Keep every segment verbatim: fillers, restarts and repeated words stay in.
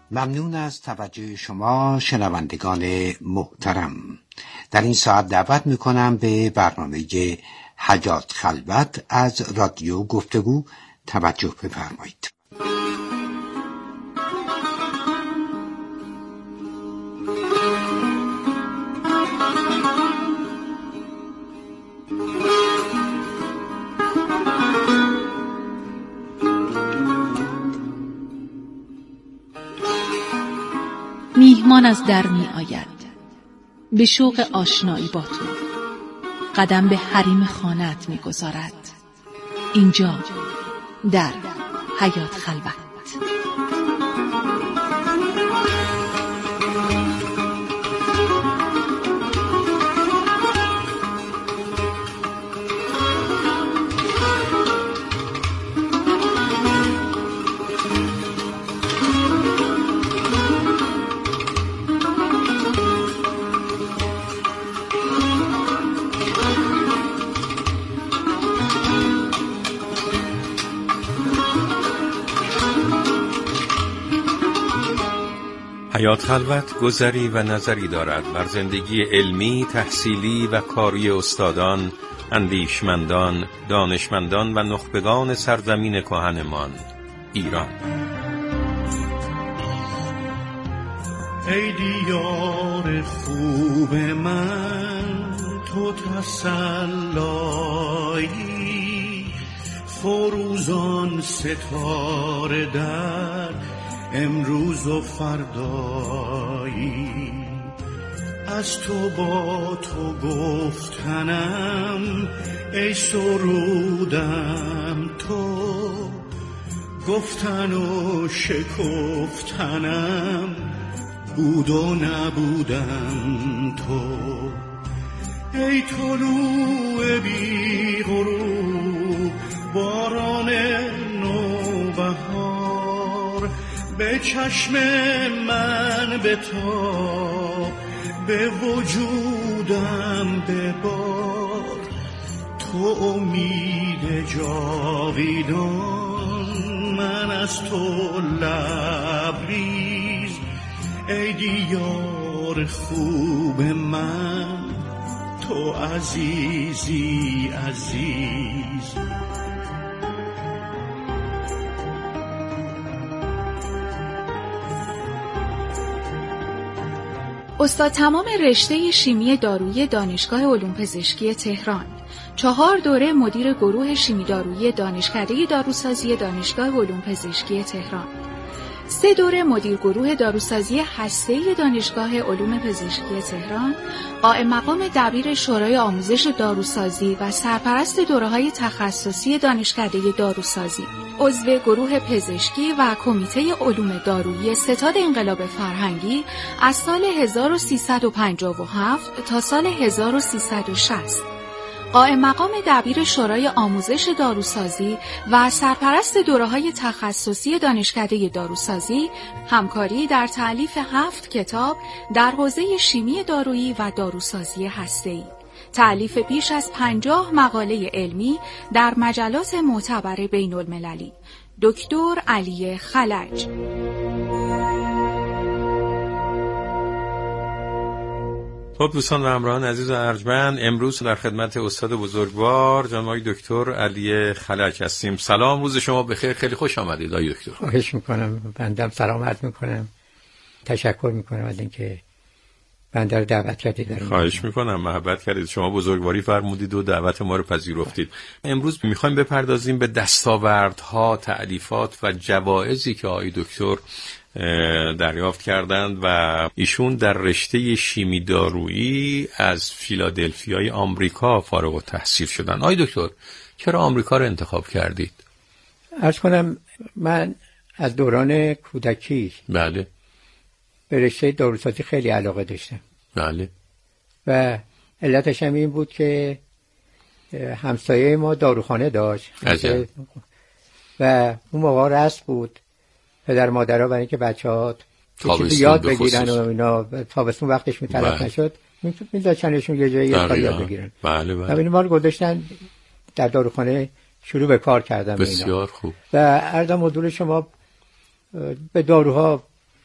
ممنون از توجه شما شنوندگان محترم. در این ساعت دعوت میکنم به برنامه حیات خلوت از رادیو گفتگو توجه بفرمایید. میهمان از در می آید به شوق آشنایی با تو، قدم به حریم خانه‌ات می گذارد. اینجا در حیات خلوت. حیات خلوت گذری و نظری دارد بر زندگی علمی، تحصیلی و کاری استادان، اندیشمندان، دانشمندان و نخبگان سرزمین کهنمان ایران. ای دیار خوب من تو تسلایی، فروزان ستاره در امروز و فردایی. از تو با تو گفتنم ای سرودم تو، گفتن و شکفتنم بود و نبودم تو. ای طلوع بی غروب باران نوبهار، به چشم من بتاب، به وجودم ببار. تو امید جاویدان، من از تو لبریز. ای دیار خوب من تو عزیزی عزیز. استاد تمام رشته شیمی دارویی دانشگاه علوم پزشکی تهران، چهار دوره مدیر گروه شیمی دارویی دانشکده داروسازی دانشگاه علوم پزشکی تهران، سه دوره مدیر گروه داروسازی هسته‌ای دانشگاه علوم پزشکی تهران، قائم مقام دبیر شورای آموزش داروسازی و سرپرست دوره‌های تخصصی دانشکده داروسازی، عضو گروه پزشکی و کمیته علوم دارویی ستاد انقلاب فرهنگی از سال هزار و سیصد و پنجاه و هفت تا سال هزار و سیصد و شصت. قائم مقام دبیر شورای آموزش داروسازی و سرپرست دوره‌های تخصصی دانشکده داروسازی، همکاری در تألیف هفت کتاب در حوزه شیمی دارویی و داروسازی هسته‌ای، تألیف بیش از پنجاه مقاله علمی در مجلات معتبر بین المللی. دکتر علی خلج. خب دوستان و همراهان عزیز و ارجمند، امروز در خدمت استاد بزرگوار جناب دکتر علی خلج هستیم. سلام، روز شما بخیر، خیلی خوش آمدید آقای دکتر. خواهش میکنم، بندم سلام عرض میکنم، تشکر میکنم از اینکه بنده رو دعوت کردید. خواهش میکنم، محبت کردید، شما بزرگواری فرمودید و دعوت ما رو پذیرفتید. امروز میخوایم بپردازیم به دستاوردها، تألیفات و جوایزی که آقای دکتر دریافت کردند و ایشون در رشته شیمی دارویی از فیلادلفیای آمریکا فارغ التحصیل شدن. آقای دکتر چرا آمریکا رو انتخاب کردید؟ عرض کنم من از دوران کودکی بله به رشته داروسازی خیلی علاقه داشتم. بله. و علتش هم این بود که همسایه ما داروخانه داشت عجب. و اون موقع رسم بود پدر مادرها برای اینکه بچه‌ها چیزی یاد بگیرن و اینا تابستون وقتش می‌طلب بله. نشد می‌ذاشتنشون یه جایی یه کاری یاد بگیرن. بله بله. همین ما رو گذاشتن در داروخانه شروع به کار کردن. بسیار خوب. و عرض مدول شما به داروها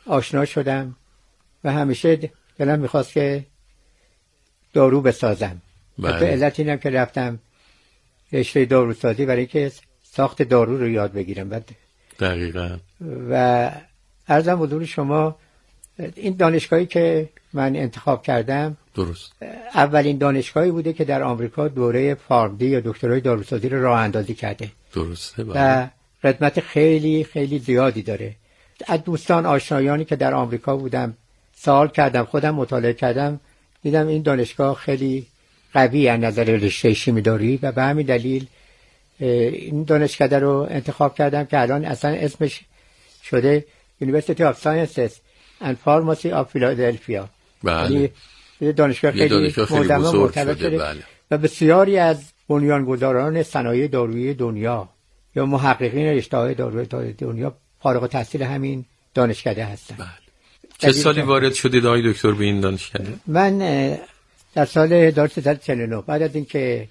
آشنا شدم و همیشه دلم میخواست که دارو بسازم. بله. به علت اینم که رفتم رشته داروسازی برای اینکه ساخت دارو رو یاد بگیرم. بعد دقیقاً. و عرضم حضور شما این دانشگاهی که من انتخاب کردم درست اولین دانشگاهی بوده که در آمریکا دوره فارمدی یا دکترای داروسازی رو راه اندازی کرده. درسته. بله. و خدمت خیلی خیلی زیادی داره. از دوستان آشنایانی که در آمریکا بودم سوال کردم، خودم مطالعه کردم، دیدم این دانشگاه خیلی قوی از نظر رشته شیمی‌دارویی و به همین دلیل این دانشکده رو انتخاب کردم که الان اصلا اسمش شده University of Sciences and Pharmacy of Philadelphia. بله. دانشگاه خیلی معتبر معتبر شده. بله. و بسیاری از بنیانگذاران صنایع دارویی دنیا یا محققین رشته‌های دارویی دنیا فارغ التحصیل همین دانشکده هستن. بله. چه سالی وارد شدید آقای دکتر به این دانشکده؟ من در سال هزار و سیصد و چهل و نه بعد از اینکه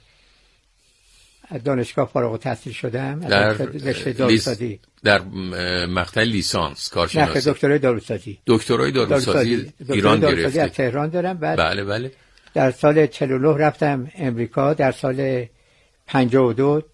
از دانشگاه فارغ التحصیل شدم در رشته داروسازی در مقطع لیسانس کارشناسی، نه دکترای داروسازی دکترای داروسازی ایران گرفتید؟ از تهران دارم. بعد بله بله. در سال چهل و نه رفتم امریکا. در سال پنجاه و دو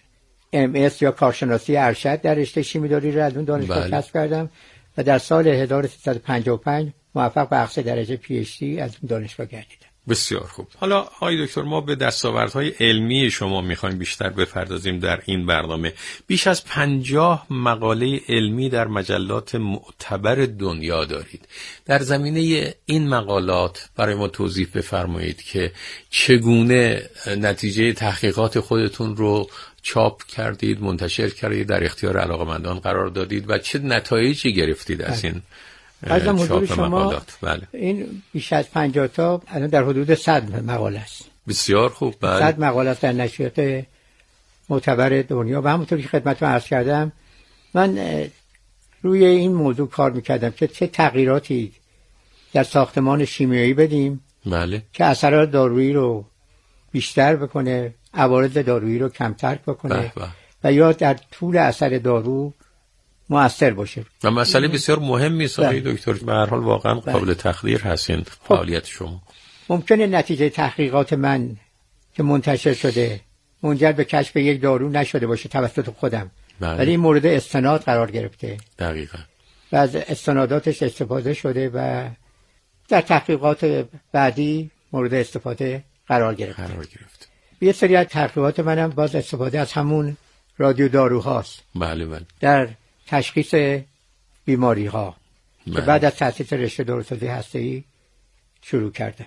ام اس یا کارشناسی ارشد در رشته شیمی‌دارویی رو از اون دانشگاه کسب کردم و در سال هزار و سیصد و پنجاه و پنج موفق به اخذ درجه پی اچ دی از اون دانشگاه گردیدم. بسیار خوب. حالا آقای دکتر ما به دستاوردهای علمی شما میخوایم بیشتر بپردازیم در این برنامه. بیش از پنجاه مقاله علمی در مجلات معتبر دنیا دارید. در زمینه این مقالات برای ما توضیح بفرمایید که چگونه نتیجه تحقیقات خودتون رو چاپ کردید، منتشر کردید، در اختیار علاقه‌مندان قرار دادید و چه نتایجی گرفتید از این ازم حضور شما مقالات؟ بله. این بیش از پنجاه تا الان در حدود صد مقاله است. بسیار خوب. بله. صد مقاله است در نشریات معتبر دنیا و همونطور که خدمتتون عرض کردم من روی این موضوع کار میکردم که چه تغییراتی در ساختمان شیمیایی بدیم بله. که اثرات دارویی رو بیشتر بکنه، عوارض دارویی رو کمتر بکنه بله بله. و یا در طول اثر دارو مؤثر باشه. و مسئله بسیار مهمی است آقای دکتر، به هر حال واقعا قابل تقدیر هستین فعالیت شما. ممکنه نتیجه تحقیقات من که منتشر شده منجر به کشف یک دارو نشده باشه توسط خودم، بله. ولی این مورد استناد قرار گرفته. دقیقاً. و از استناداتش استفاده شده و در تحقیقات بعدی مورد استفاده قرار گرفته. قرار گرفته. یه سری از تحقیقات منم باز استفاده از همون رادیو داروهاست. بله بله. در تشخیص بیماری ها بله. که بعد از تأسیس رشته داروسازی هسته‌ای شروع کردم.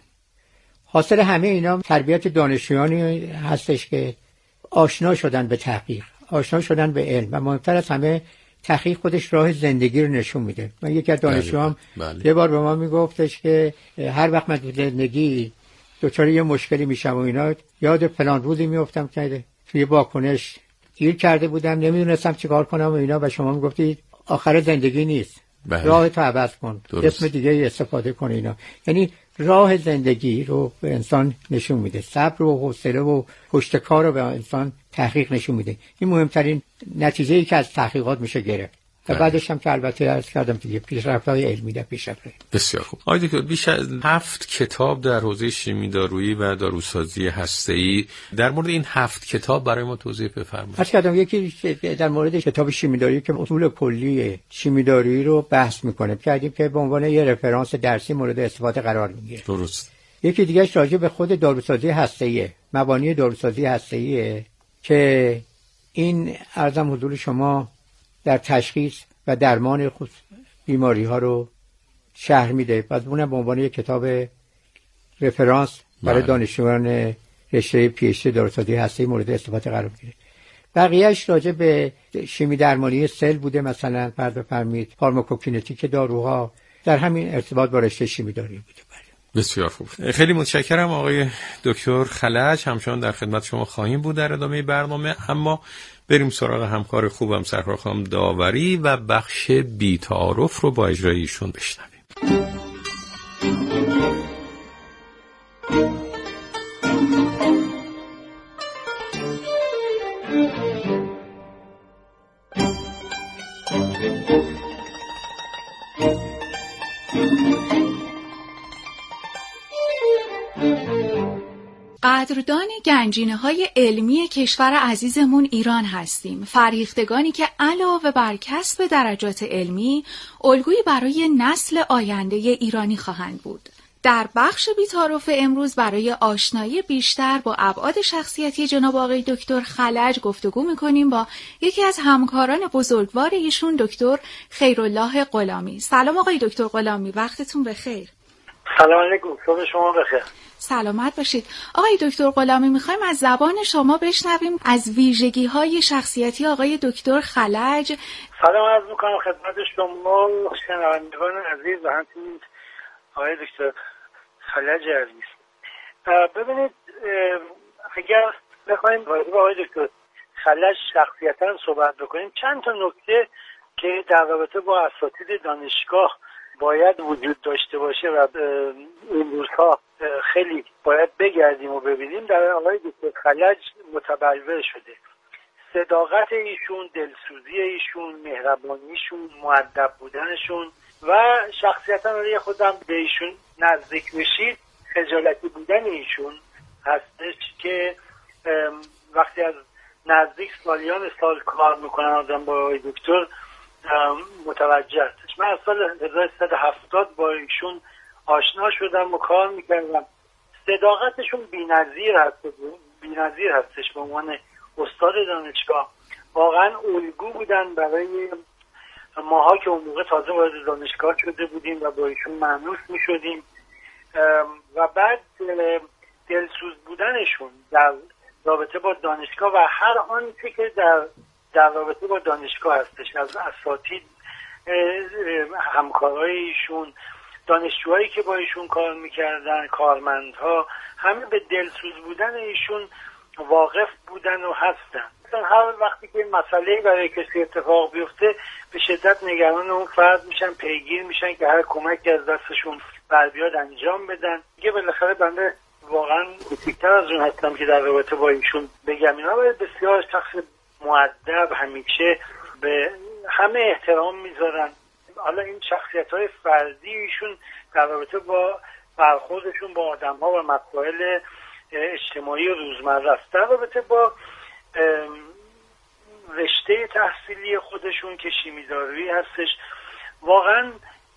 حاصل همه اینا تربیت دانشجویانی هستش که آشنا شدن به تحقیق، آشنا شدن به علم و مهمتر از همه تحقیق خودش راه زندگی رو نشون میده. من یکی از دانشجوام بله. یه بار به ما میگفتش که هر وقت من تو زندگی دچار یه مشکلی میشم و اینا یاد فلان روزی میافتم که توی واکنش گیر کرده بودم، نمیدونستم چیکار کنم و اینا و شما میگفتید آخر زندگی نیست. بله. راه تو عوض کن، درست. اسم دیگه استفاده کن اینا. یعنی راه زندگی رو به انسان نشون میده، صبر و حوصله و پشتکار رو به انسان تحقیق نشون میده. این مهمترین نتیجه‌ای که از تحقیقات میشه گرفت. و بعدش هم که البته عرض کردم دیگه پیشرفت‌های علمی در پیشرفت. بسیار خوب. آقای دکتر بیش از هفت کتاب در حوزه شیمی دارویی و داروسازی هسته‌ای، در مورد این هفت کتاب برای ما توضیح بفرمایید. عرض کردم یکی در مورد کتاب شیمی دارویی که اصول کلی شیمی دارویی رو بحث میکنه، کردیم که به عنوان یه رفرانس درسی مورد استفاده قرار میگیره. درست. یکی دیگه‌اش راجع به خود داروسازی هسته‌ای، مبانی داروسازی هسته‌ای که این عرضم حضور شما در تشخیص و درمان خود بیماری ها رو شرح میده. پس اونم به عنوان یک کتاب رفرانس برای دانشجویان رشته پی اچ دی داروسازی هسته‌ای مورد استفاده قرار میگیره. بقیه‌اش راجع به شیمی درمانی سل بوده، مثلا فرض بفرمایید فارماکوکینتیک داروها در همین ارتباط با رشته شیمی دارویی بوده. بسیار خوب. خیلی متشکرم آقای دکتر خلج، همچنان در خدمت شما خواهیم بود در ادامه برنامه، اما بریم سراغ همکار خوبم سرکار خانم داوری و بخش بی تعارف رو با اجرای ایشون بشنویم. قدردان گنجینه‌های علمی کشور عزیزمون ایران هستیم، فرهیختگانی که علاوه بر کسب درجات علمی، الگویی برای نسل آینده ایرانی خواهند بود. در بخش بی‌تعارف امروز برای آشنایی بیشتر با ابعاد شخصیتی جناب آقای دکتر خلج گفتگو می‌کنیم با یکی از همکاران بزرگوار ایشون، دکتر خیرالله غلامی. سلام آقای دکتر غلامی، وقتتون بخیر. سلام علیکم، صبح شما بخیر. سلامت باشید. آقای دکتر غلامی، می‌خوایم از زبان شما بشنویم از ویژگی‌های شخصیتی آقای دکتر خلج. سلام عرض می‌کنم خدمت شما شنوندگان عزیز و همچنین آقای دکتر خلج عزیز. ببینید، اگر بخوایم راجع به آقای دکتر خلج شخصیتاً صحبت بکنیم، چند تا نکته که در رابطه با اساتید دانشگاه باید وجود داشته باشه و این روزها خیلی باید بگردیم و ببینیم، در آقای دکتر خلج متبلور شده. صداقت ایشون، دلسوزی ایشون، مهربانیشون، مؤدب بودنشون و شخصیتاً برای خودم به ایشون نزدیک بشید، خجالتی بودن ایشون هستش که وقتی از نزدیک سالیان سال کار میکنن آدم با آقای دکتر متوجه هستش. من از سال هزار و سیصد و هفتاد با ایشون آشنا شدم و کار میکردم. صداقتشون بی‌نظیر هست، بی‌نظیر هستش به عنوان استاد دانشگاه. واقعا الگو بودن برای ماها که اون موقع تازه وارد دانشگاه شده بودیم و با ایشون مانوس میشدیم. و بعد دلسوز بودنشون در رابطه با دانشگاه و هر آنچه که در در رابطه با دانشگاه هستش، از اساتید، همکارای ایشون، دانشجوهایی که با ایشون کار میکردن، کارمندها، همه به دلسوز بودن ایشون واقف بودن و هستن. مثلا هر وقتی که مسئله برای کسی اتفاق بیفته به شدت نگران اون فرد میشن، پیگیر میشن که هر کمکی از دستشون بر بیاد انجام بدن. دیگه بالاخره بنده واقعا کوچیک‌تر از اون هستم که در رابطه با ایشون بگم. اینا بسیار شخص مؤدب، همیشه به همه احترام میذارن. حالا این شخصیت‌های فردی ایشون در رابطه با برخوردشون با آدم‌ها و مسائل اجتماعی و روزمره است. در رابطه با رشته تحصیلی خودشون که شیمی‌دارویی هستش، واقعا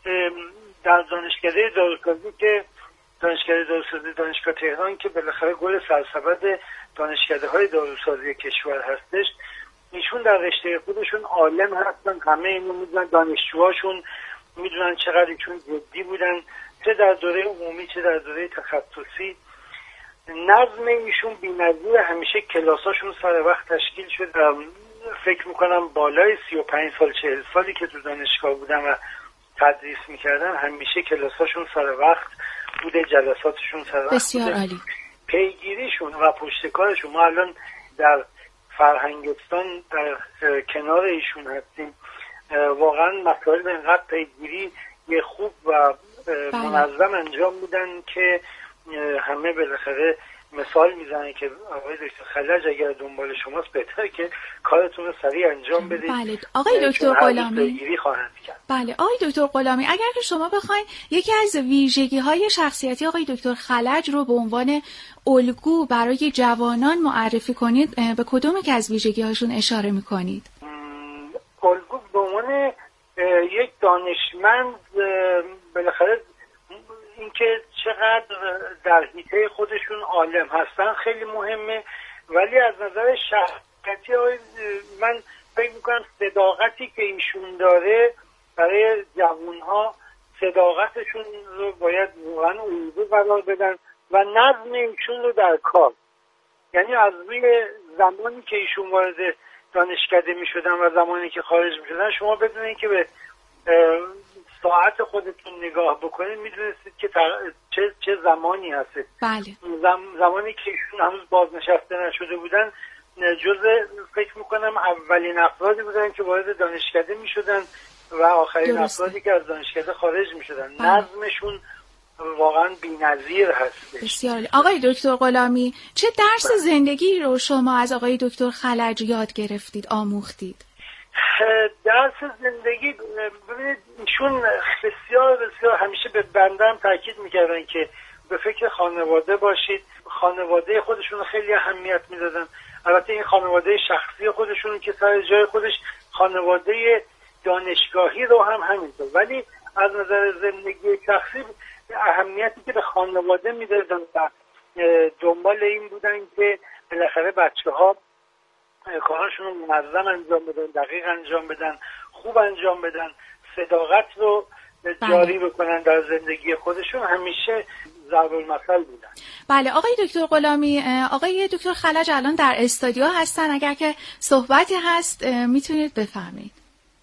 در دانشکده داروسازی که دانشکده داروسازی دانشگاه تهران که بالاخره گل سرسبد دانشکده‌های داروسازی کشور هستش، ایشون در رشته خودشون عالم هستن. همه اینو میدونن، دانشجوهاشون میدونن چقدر ایشون جدی بودن، چه در دوره عمومی چه در دوره تخصصی. نظم ایشون بی‌نظیر، همیشه کلاساشون سر وقت تشکیل شد. فکر میکنم بالای سی و پنج سال چهل سالی که تو دانشگاه بودن و تدریس میکردن، همیشه کلاساشون سر وقت بوده، جلساتشون سر وقت بسیار بوده. عالی. پیگیریشون و پشتکارشون، ما الان در فرهنگستان در کنار ایشون هستیم، واقعا مسائل اینقدر پیگیری یه خوب و منظم انجام میدن که همه بالاخره مثال میزنن که آقای دکتر خلج اگر دنبال شماست بهتره که کارتون رو سریع انجام بدید. بله آقای دکتر غلامی. پیگیری خواهند کرد. بله آقای دکتر غلامی، اگر که شما بخواید یکی از ویژگی‌های شخصیتی آقای دکتر خلج رو به عنوان الگو برای جوانان معرفی کنید، به کدوم که از ویژگی‌هاشون اشاره می‌کنید؟ الگو به عنوان یک دانشمند، بالاخره اینکه چقدر در حیطه خودشون عالم هستن خیلی مهمه، ولی از نظر شخصیتی من فکر میکنم صداقتی که ایشون داره برای جوانها، صداقتشون رو باید واقعا الگو قرار بدن و نظم ایشون رو در کار. یعنی از روی زمانی که ایشون وارد دانشکده میشدن و زمانی که خارج میشدن، شما بدونید که به ساعت خودتون نگاه بکنید میدونستید که چه چه زمانی هست. بله. زم زمانی که ایشون هنوز بازنشسته نشده بودن، جزء فکر میکنم اولین افرادی بودن که وارد دانشکده میشدن و آخرین درسته. افرادی که از دانشکده خارج میشدن. بله. نظمشون واقعا بی‌نظیر هست. بسیار. آقای دکتر غلامی، چه درس زندگی رو شما از آقای دکتر خلج یاد گرفتید، آموختید؟ درس زندگی، ببینید ایشون بسیار بسیار همیشه به بنده هم تاکید میکردن که به فکر خانواده باشید. خانواده خودشون خیلی اهمیت میدادن. البته این خانواده شخصی خودشون که سر جای خودش، خانواده دانشگاهی رو هم همینطور، ولی از نظر زندگی شخصی اهمیتی که به خانواده میدادن و دنبال این بودن که بالاخره بچه‌ها کارشون رو منظم انجام بدن، دقیق انجام بدن، خوب انجام بدن، صداقت رو جاری بکنن در زندگی خودشون، همیشه ضرب المثل بودن. بله آقای دکتر غلامی، آقای دکتر خلج الان در استودیو هستن، اگر که صحبتی هست میتونید بفرمایید.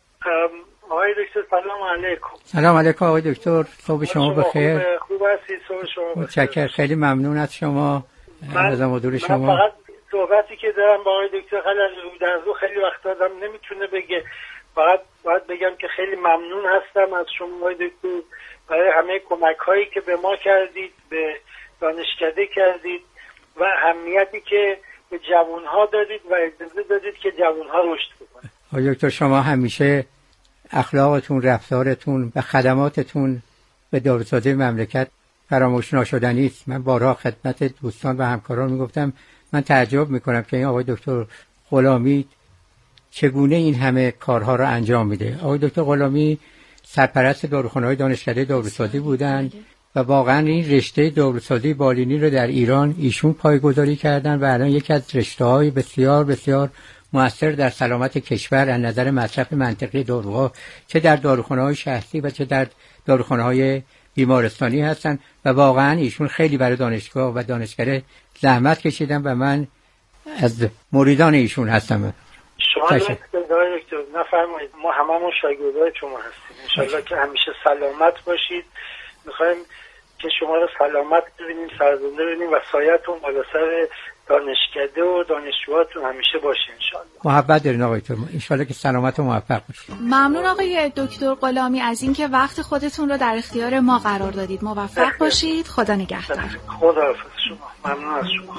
آقای دکتر سلام علیکم. سلام علیکم آقای دکتر، صبح شما بخیر. خوب هستید؟ صبح شما بخیر. متشکرم، خیلی ممنون از شما. من, من شما فقط صحبتی که دارم با آقای دکتر خلج رو در رو خیلی وقت آدم نمیتونه بگه، فقط باید بگم که خیلی ممنون هستم از شما آقای دکتر برای همه کمک هایی که به ما کردید، به دانشکده کردید و اهمیتی که به جوان ها دادید و اجازه دادید که جوان ها رشد بکنن. آقای دکتر شما همیشه اخلاقتون، رفتارتون و خدماتتون به داروسازی مملکت فراموش ناشدنی است. من بارها خدمت دوستان و همکاران میگفتم من تعجب میکنم که این آقای دکتر غلامی چگونه این همه کارها را انجام میده. آقای دکتر غلامی سرپرست داروخانه‌های دانشکده داروسازی بودند و واقعا این رشته داروسازی بالینی رو در ایران ایشون پایه‌گذاری کردن و الان یکی از رشته‌های بسیار بسیار مؤثر در سلامت کشور از نظر مصرف منطقی داروها، چه در داروخانه‌های شخصی و چه در داروخانه‌های بیمارستانی هستن و واقعا ایشون خیلی برای دانشگاه و دانشکده زحمت کشیدن و من از مریدان ایشون هستم. شما دکتر نفرمایید، ما هممون شاگردای شما هستیم. انشالله که همیشه سلامت باشید. میخوایم که شما رو سلامت ببینیم، سرزنده ببینیم و سایتون بالا سر دانشکده و دانشجوهاتون همیشه باشه انشالله. محبت دارین آقای دکتر، انشالله که سلامت و موفق باشید. ممنون آقای دکتر غلامی از اینکه وقت خودتون رو در اختیار ما قرار دادید. موفق باشید. خدا نگهدار. خدا حافظ شما. ممنون از شما.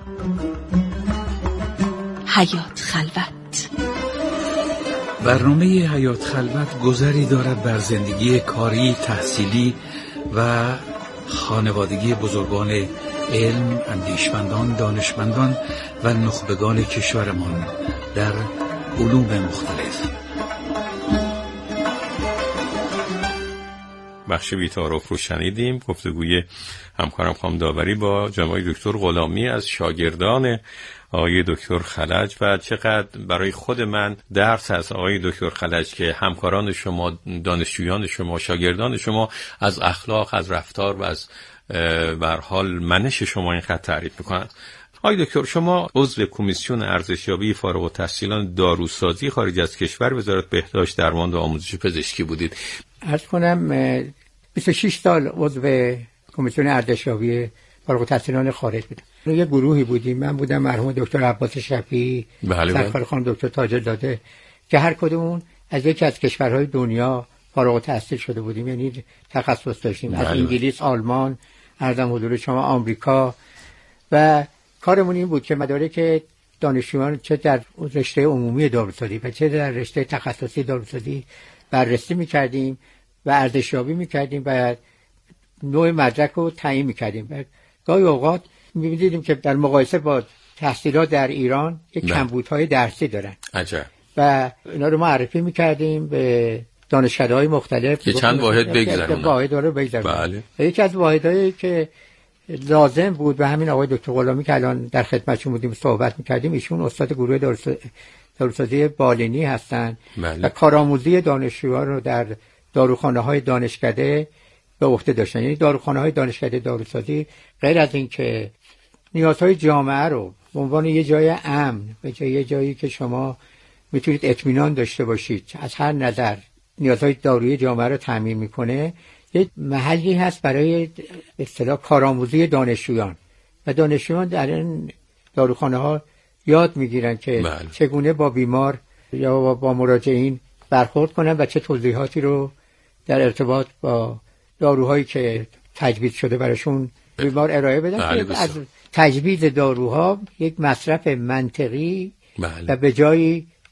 حیات خلوت. برنامه حیات خلوت گذری دارد بر زندگی کاری، تحصیلی و خانوادگی بزرگان علم، اندیشمندان، دانشمندان و نخبگان کشورمان در علوم مختلف. بخش بی‌تعارف رو شنیدیم، گفتگوی همکارم خانم داوری با جناب دکتر غلامی از شاگردان آقای دکتر خلج و چقدر برای خود من درس از آقای دکتر خلج که همکاران شما، دانشجویان شما، شاگردان شما از اخلاق، از رفتار و از به هر حال منش شما اینقدر تعریف میکنند. آقای دکتر شما عضو کمیسیون ارزشیابی فارغ التحصیلان داروسازی خارج از کشور وزارت بهداشت، درمان و آموزش پزشکی بودید. عرض کنم بیست و شش سال عضو کمیسیون ارزشیابی فارغ التحصیلان خارج بودم. یه گروهی بودیم، من بودم، مرحوم دکتر عباس شفیعی، سرکار خانم دکتر تاج‌الزاده که هر کدومون از یکی از کشورهای دنیا فارغ التحصیل شده بودیم، یعنی تخصص داشتیم. بله. از انگلیس، آلمان، ارزم حضور شما آمریکا، و کارمون این بود که مدارک دانشجویان چه در رشته عمومی داروسازی و چه در رشته تخصصی داروسازی بررسی می‌کردیم و ارزشیابی می‌کردیم و نوع مدرک رو تعیین می‌کردیم. و گاهی اوقات می‌دیدیم که در مقایسه با تحصیلات در ایران یک کمبودهای درسی دارن. عجب. و اینا رو معرفی می‌کردیم به دانشکده‌های مختلف که چند واحد بگذارن. واحد رو بگذارن. بله. یکی از واحدهایی که لازم بود و همین آقای دکتر غلامی که الان در خدمتشون بودیم صحبت می‌کردیم، ایشون استاد گروه داروسازی بالینی هستن. بله. و کارآموزی دانشجویان رو در داروخانه‌های دانشکده به عهده داشتن. یعنی داروخانه‌های دانشکده داروسازی غیر از این که نیازهای جامعه رو به عنوان یه جای امن و یه جایی که شما میتونید اطمینان داشته باشید از هر نظر نیازهای دارویی جامعه رو تامین میکنه، یه محلی هست برای به اصطلاح کارآموزی دانشجویان و دانشجویان در این داروخانه‌ها یاد میگیرن که بله. چگونه با بیمار یا با مراجعین برخورد کنن و چه توضیحاتی رو در ارتباط با داروهایی که تجویز شده براشون بیمار ارائه بدن. بله. از تجویز داروها یک مصرف منطقی بله. و به جایی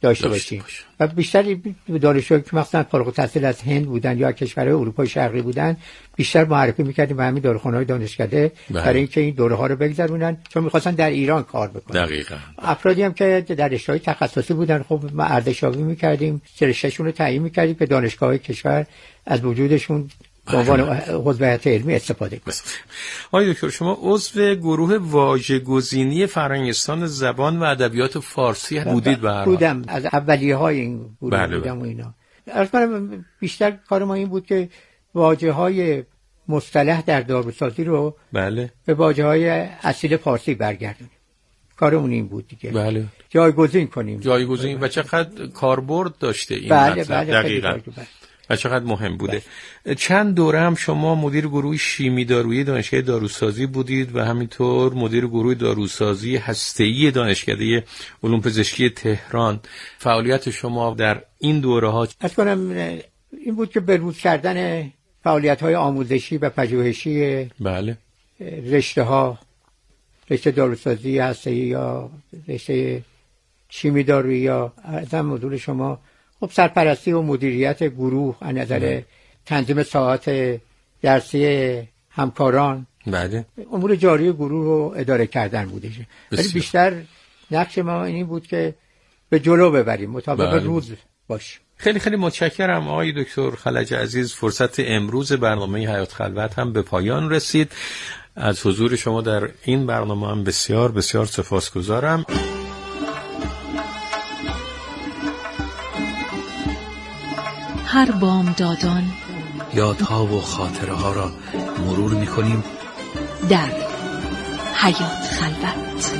داشته باشیم و بیشتر دانشجوهایی که مثلا فارغ التحصیل از هند بودن یا کشورهای اروپای شرقی بودن بیشتر معرفی می‌کردیم به همین داروخانه‌های دانشکده برای اینکه این دوره‌ها رو بگذرونن، چون می‌خواستن در ایران کار بکنن. دقیقاً. افرادی هم که در رشته‌های تخصصی بودن، خب ما اردشاوی می‌کردیم، رشته‌شون رو تعیین می‌کردیم که دانشگاه‌های کشور از وجودشون به عنوان عضو هیئت علمی استفاده کنیم. آقای دکتر، شما عضو گروه واژه‌گزینی فرهنگستان زبان و ادبیات فارسی بودید؟ به بودم، از اولیه‌های این گروه بله بودم و اینا. البته بیشتر کار ما این بود که واژه‌های مصطلح در داروسازی رو بله به واژه‌های اصیل فارسی برگردونیم. کارمون این بود دیگه. بله. جایگزین کنیم. جایگزین و چقدر کاربرد داشته این بله مطلب. بله دقیقاً. و چقدر مهم بوده. بله. چند دوره هم شما مدیر گروه شیمی دارویی دانشگاه داروسازی بودید و همینطور مدیر گروه داروسازی هسته‌ای دانشکده علوم پزشکی تهران. فعالیت شما در این دوره‌ها از کنم این بود که بروز کردن فعالیت‌های آموزشی و پژوهشی بله رشته‌ها، رشته داروسازی هسته‌ای یا رشته شیمی دارویی یا از حضور شما خب سرپرستی و مدیریت گروه از نظر تنظیم ساعات درسی همکاران، بله امور جاری گروه رو اداره کردن بوده. ولی بیشتر نقش ما این بود که به جلو ببریم، مطابق بله. روز باشیم. خیلی خیلی متشکرم آقای دکتر خلج عزیز. فرصت امروز برنامه حیات خلوت هم به پایان رسید. از حضور شما در این برنامه هم بسیار بسیار سپاسگزارم. هر بامدادان یادها و خاطره ها را مرور می کنیم در حیات خلوت.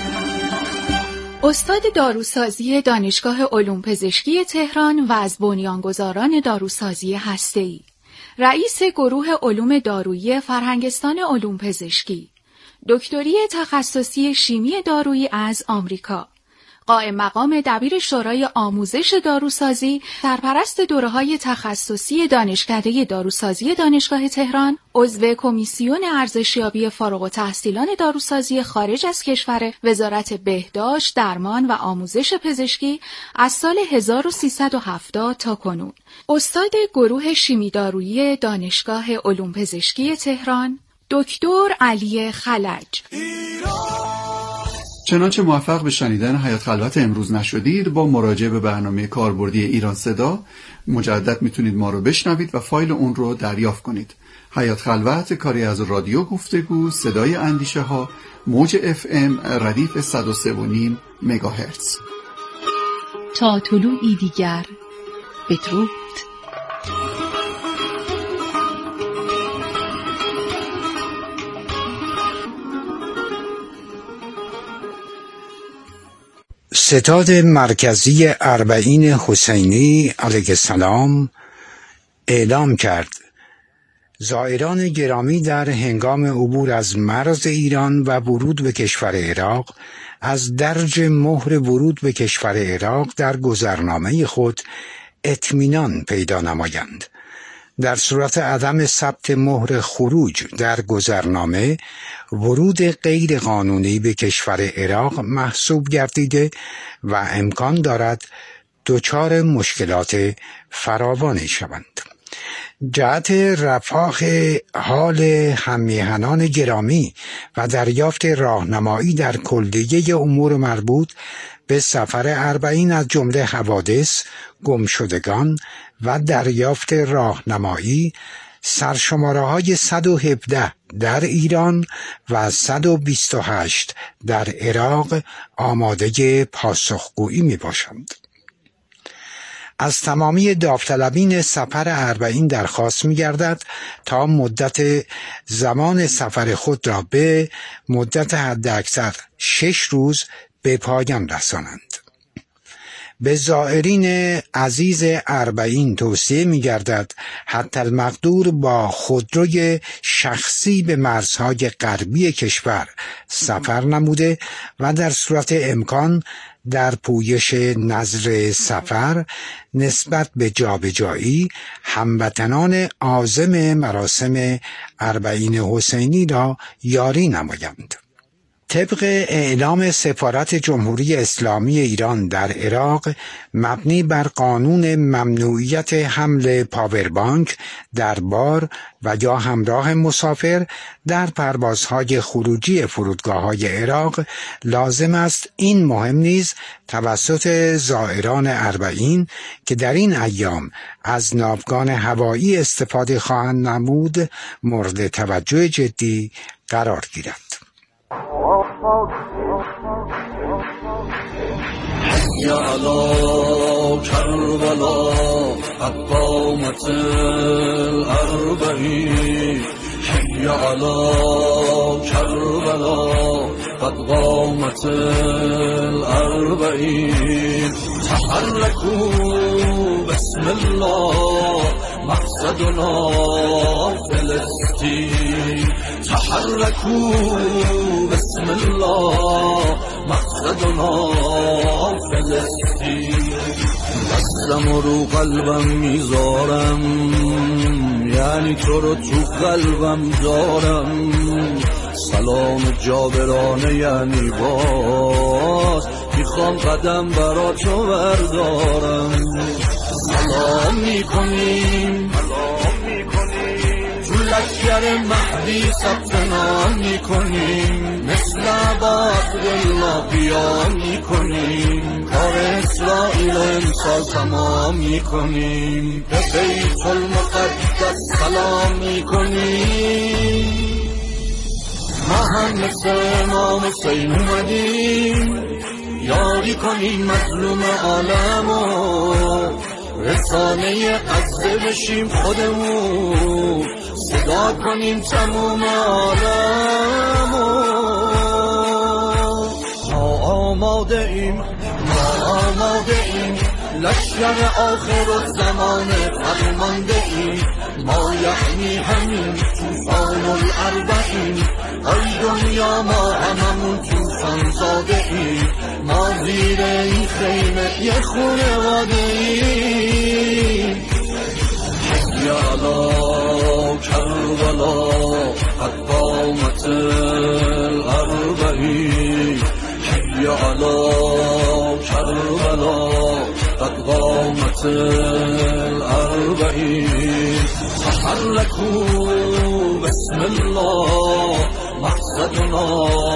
استاد داروسازی دانشگاه علوم پزشکی تهران و از بنیانگذاران داروسازی هسته‌ای، رئیس گروه علوم دارویی فرهنگستان علوم پزشکی، دکتری تخصصی شیمی دارویی از آمریکا، قائم مقام دبیر شورای آموزش داروسازی، سرپرست دوره‌های تخصصی دانشکده داروسازی دانشگاه تهران، عضو کمیسیون ارزشیابی فارغ التحصیلان داروسازی خارج از کشور وزارت بهداشت، درمان و آموزش پزشکی از سال هزار و سیصد و هفتاد تا کنون، استاد گروه شیمی دارویی دانشگاه علوم پزشکی تهران، دکتر علی خلج. چنانچه موفق به شنیدن حیات خلوت امروز نشدید، با مراجعه به برنامه کاربردی ایران صدا مجدد میتونید ما رو بشنوید و فایل اون رو دریافت کنید. حیات خلوت کاری از رادیو گفتگو صدای اندیشه ها، موج اف ام ردیف صد و سه و نیم مگاهرتز. تا طلوعی دیگر بدرود. ستاد مرکزی اربعین حسینی علیه السلام اعلام کرد زائران گرامی در هنگام عبور از مرز ایران و ورود به کشور عراق از درج مهر ورود به کشور عراق در گذرنامه خود اطمینان پیدا نمایند. در صورت عدم ثبت مهر خروج در گذرنامه، ورود غیر قانونی به کشور عراق محسوب گردیده و امکان دارد دچار مشکلات فراوانی شوند. جهت رفاه حال هم‌میهنان گرامی و دریافت راهنمایی در کلیه امور مربوط به سفر اربعین از جمله حوادث، گمشدگان و دریافت راهنمایی، سرشماره‌های صد و هفده در ایران و صد و بیست و هشت در عراق آماده پاسخگویی می باشند. از تمامی داوطلبین سفر اربعین درخواست می گردد تا مدت زمان سفر خود را به مدت حداکثر شش روز به پایان رسانند. به زائرین عزیز اربعین توصیه می گردد حتی المقدور با خودروی شخصی به مرزهای غربی کشور سفر نموده و در صورت امکان در پویش نظر سفر نسبت به جابجایی هموطنان عازم مراسم اربعین حسینی را یاری نمایند. طبق اعلام سفارت جمهوری اسلامی ایران در عراق مبنی بر قانون ممنوعیت حمل پاوربانک در بار و یا همراه مسافر در پروازهای خروجی فرودگاه‌های عراق، لازم است این مهم نیز توسط زائران اربعین که در این ایام از ناوگان هوایی استفاده خواهند نمود مورد توجه جدی قرار گیرد. یا علا کربلا قد قامت الاربعین، یا علا کربلا قد قامت الاربعین، تحرکوا بسم الله مقصدنا فلسطین، تحرکوا بسم الله مقصدنا فلسطین. دستم رو قلبم میذارم، یعنی تو رو تو قلبم دارم، سلام جابرانه یعنی باز میخوام قدم برا تو بردارم. سلام میکنیم تو لشکر مهدی ثبت نام میکنیم، مثل عبدالله قیام میکنیم، کار اسرائیل و امسال تمام میکنیم، به بیت المقدس سلام میکنیم. ما هم مثل امام حسین اومدیم یاری کنیم مظلوم عالمو، رسانه غزه بشیم خودمون، صدا کنیم تموم عالمو. ما آماده ایم ما آماده ایم لشکر آخر و زمان فرمانده ایم، ما یعنی همین توفان الاربعین، ای دنیا ما هممون توفان زاده ایم، ما زیر این خیمه یه خونواده ایم. یا علا کربلا قد قامت الاربعین، یا علا کربلا قد قامت الاربعین، تحرکوا بسم الله مقصدنا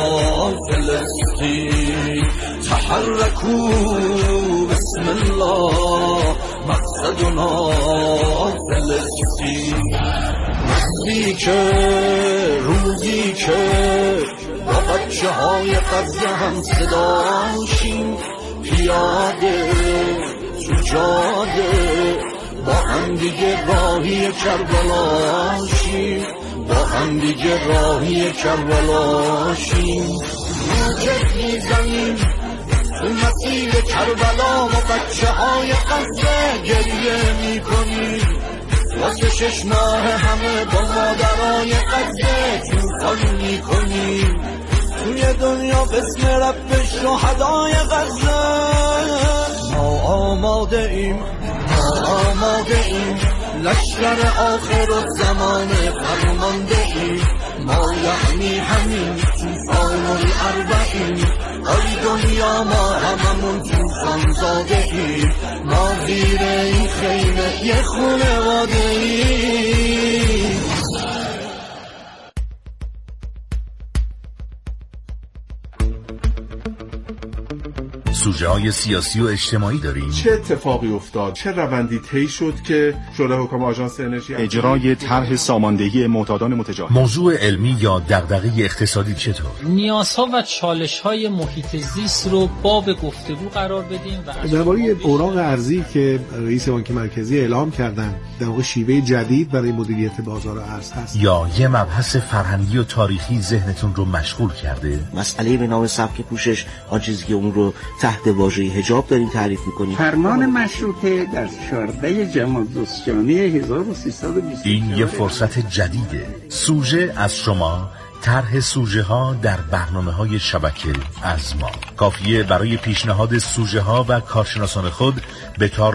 فلسطین، تحرکوا بسم الله مقصدنا فلسطین. وقتی که روزی که با بچه های غزه هم صداشیم، پیاده تو جاده با هم دیگه راهی کربلا شیم، با هم دیگه راهی کربلا شیم. موجه میزنیم تو مسیر کربلا و بچه های غزه گریه میکنیم، واسه شش ماه همه با مادرای غزه توفان میکنیم، توی دنیا بسم رب شهدای غزه. ما آماده ایم ما آماده ایم لشکر آخر و زمان فرمانده ایم، ما یعنی همین توفان الاربعین، ای دنیا ما هممون توفان زاده ایم، ما زیر این خیمه یه خونواده ایم. سوژه های سیاسی و اجتماعی داریم. چه اتفاقی افتاد؟ چه روندی طی شد که شورای حکام آژانس انرژی اجرای طرح ساماندهی معتادان متجاوز؟ موضوع علمی یا دغدغه اقتصادی چطور؟ نیازها و چالش‌های محیط زیست رو باب گفتگو قرار بدیم و درباره اوراق ارزی که رئیس بانک مرکزی اعلام کردن در واقع شیوه جدید برای مدیریت بازار ارز هست. یا یه مبحث فرهنگی و تاریخی ذهنتون رو مشغول کرده؟ مسئله به نام سبک پوشش، آن چیزی که اون رو تحت واژه حجاب داریم تعریف می‌کنیم. فرمان مشروطه در چهاردهم جمادی هزار و سیصد و بیست. این یه فرصت جدیده. سوژه از شما، طرح سوژه ها در برنامه های شبکه از ما. کافیه برای پیشنهاد سوژه ها و کارشناسان خود به کار